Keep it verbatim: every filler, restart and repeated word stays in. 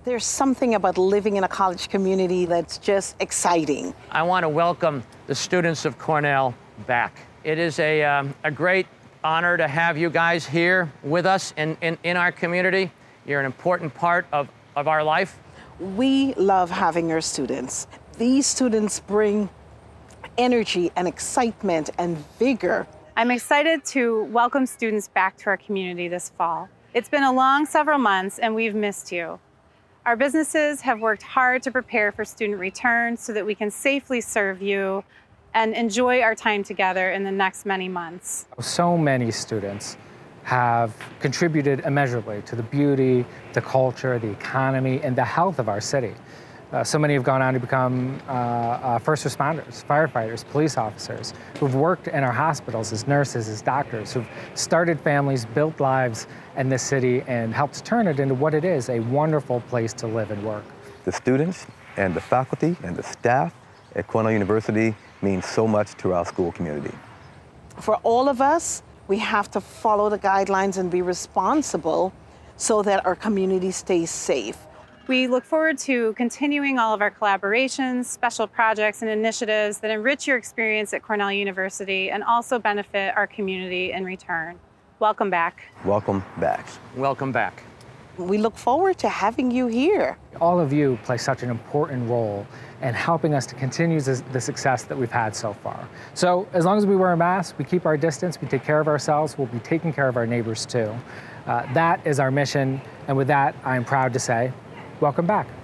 There's something about living in a college community that's just exciting. I want to welcome the students of Cornell back. It is a, um, a great honor to have you guys here with us in, in, in our community. You're an important part of, of our life. We love having our students. These students bring energy and excitement and vigor. I'm excited to welcome students back to our community this fall. It's been a long several months and we've missed you. Our businesses have worked hard to prepare for student return so that we can safely serve you and enjoy our time together in the next many months. So many students have contributed immeasurably to the beauty, the culture, the economy, and the health of our city. Uh, so many have gone on to become uh, uh, first responders, firefighters, police officers, who've worked in our hospitals as nurses, as doctors, who've started families, built lives in this city, and helped turn it into what it is, a wonderful place to live and work. The students and the faculty and the staff at Cornell University mean so much to our school community. For all of us, we have to follow the guidelines and be responsible so that our community stays safe. We look forward to continuing all of our collaborations, special projects, and initiatives that enrich your experience at Cornell University and also benefit our community in return. Welcome back. Welcome back. Welcome back. We look forward to having you here. All of you play such an important role in helping us to continue the success that we've had so far. So as long as we wear a mask, we keep our distance, we take care of ourselves, we'll be taking care of our neighbors too. Uh, that is our mission, and with that, I'm proud to say, welcome back.